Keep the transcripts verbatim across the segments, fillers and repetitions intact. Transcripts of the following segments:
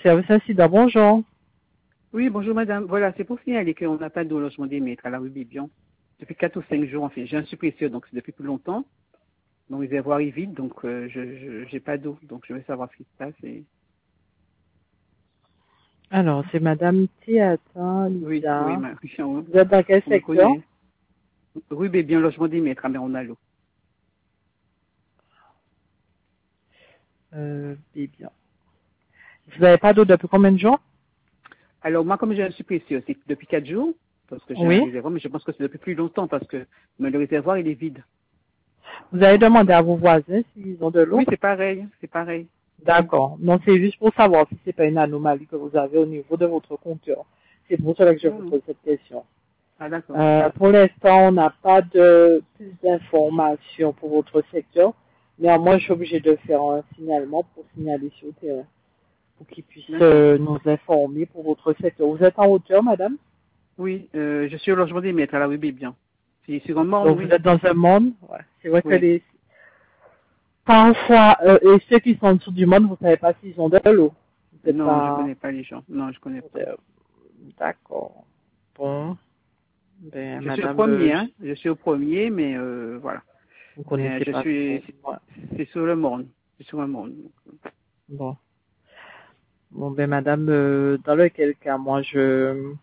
service incident, bonjour. Oui, bonjour madame. Voilà, c'est pour signaler qu'on n'a pas de logement des maîtres à la rue Bibion. Depuis quatre ou cinq jours, en fait. J'ai un suppresseur, donc c'est depuis plus longtemps. Mon réservoir est vide, donc euh, je n'ai pas d'eau. Donc je veux savoir ce qui se passe. Et... Alors, c'est madame Théata Oui, Lisa. oui, ma... Vous êtes dans quel on me secteur? connaît. Rue Bibion, logement des maîtres à Méronalo. Euh, Bibion. Vous n'avez pas d'eau depuis combien de jours? Alors moi, comme j'ai un suppresseur, c'est depuis quatre jours, parce que j'ai un Oui. réservoir, mais je pense que c'est depuis plus longtemps, parce que mais le réservoir, il est vide. Vous avez demandé à vos voisins s'ils ont de l'eau? Oui, c'est pareil, c'est pareil. D'accord. Non, c'est juste pour savoir si c'est pas une anomalie que vous avez au niveau de votre compteur. C'est pour cela que je vous Mmh. pose cette question. Ah d'accord. Euh, pour l'instant, on n'a pas de plus d'informations pour votre secteur. Néanmoins, je suis obligée de faire un signalement pour signaler sur le terrain, pour qu'ils puissent D'accord. euh, nous informer pour votre secteur. Vous êtes en hauteur, madame? Oui, euh, je suis au logement des maîtres à la rue Bibion. C'est sur un morne, Donc, vous oui. êtes dans un monde. Ouais. C'est vrai que Oui. les... Parfois, euh, et ceux qui sont en dessous du monde, vous savez pas s'ils ont de l'eau. Vous n'êtes Non, je pas... connais pas les gens. Non, je connais pas. D'accord. Bon. Ben, Je suis au madame, premier, euh, hein. Je suis au premier, mais euh, voilà. vous Mais connaissez je pas trop. suis, Ouais. c'est sur le monde. C'est sur le monde. Bon. Bon, ben, madame, euh, dans lequel cas, moi, je...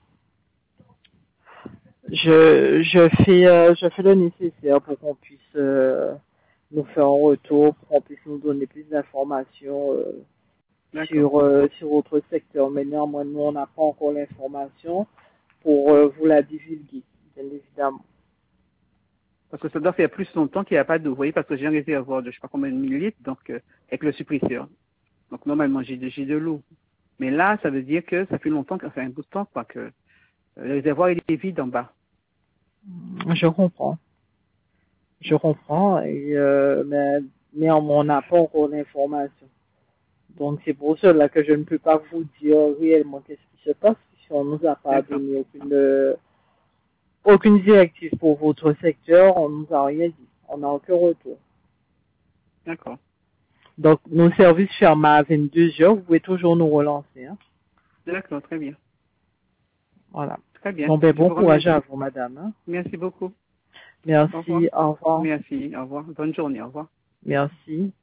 Je, je fais, euh, je fais le nécessaire pour qu'on puisse euh, nous faire un retour, pour qu'on puisse nous donner plus d'informations euh, D'accord. sur euh, sur votre secteur. Mais néanmoins, nous, on n'a pas encore l'information pour euh, vous la divulguer, bien évidemment. Parce que ça doit faire plus longtemps qu'il n'y a pas d'eau. Vous voyez, parce que j'ai un réservoir de je sais pas combien de millilitres, donc euh, avec le suppresseur. Donc normalement j'ai de, j'ai de l'eau. Mais là, ça veut dire que ça fait longtemps, que ça fait un bout de temps, quoi, que euh, le réservoir il est vide en bas. Je comprends, je comprends, et euh, mais néanmoins, on n'a pas encore l'information. Donc c'est pour cela que je ne peux pas vous dire réellement qu'est-ce qui se passe, puisqu'on nous a pas D'accord. donné aucune euh, aucune directive pour votre secteur, on nous a rien dit. On n'a aucun retour. D'accord. Donc, nos services ferment à vingt-deux heures. Vous pouvez toujours nous relancer. Hein. D'accord, très bien. Voilà. Très bien. Bon, ben, Je bon vous courage à remercie. vous, madame. Hein. Merci beaucoup. Au revoir. Merci. Au revoir. Merci. Au revoir. Bonne journée. Au revoir. Merci.